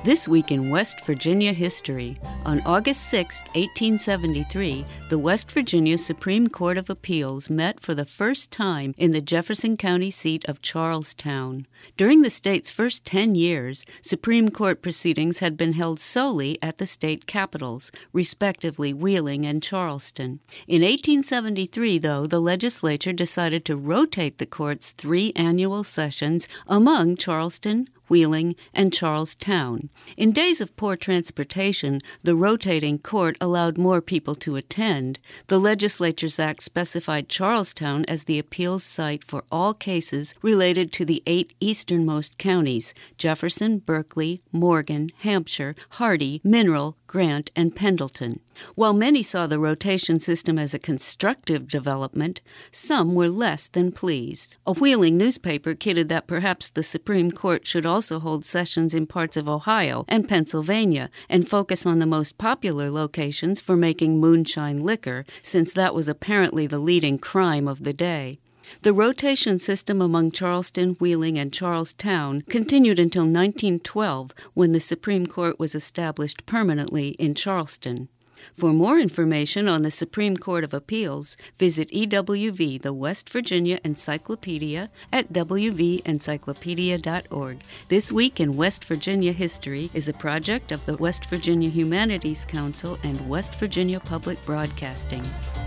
This week in West Virginia history. On August 6, 1873, the West Virginia Supreme Court of Appeals met for the first time in the Jefferson County seat of Charlestown. During the state's first 10 years, Supreme Court proceedings had been held solely at the state capitals, respectively Wheeling and Charleston. In 1873, though, the legislature decided to rotate the court's 3 annual sessions among Charleston, Wheeling, and Charlestown. In days of poor transportation, the rotating court allowed more people to attend. The Legislature's Act specified Charlestown as the appeals site for all cases related to the 8 easternmost counties: Jefferson, Berkeley, Morgan, Hampshire, Hardy, Mineral, Grant, and Pendleton. While many saw the rotation system as a constructive development, some were less than pleased. A Wheeling newspaper kidded that perhaps the Supreme Court should also hold sessions in parts of Ohio and Pennsylvania and focus on the most popular locations for making moonshine liquor, since that was apparently the leading crime of the day. The rotation system among Charleston, Wheeling, and Charlestown continued until 1912, when the Supreme Court was established permanently in Charleston. For more information on the Supreme Court of Appeals, visit EWV, the West Virginia Encyclopedia, at wvencyclopedia.org. This Week in West Virginia History is a project of the West Virginia Humanities Council and West Virginia Public Broadcasting.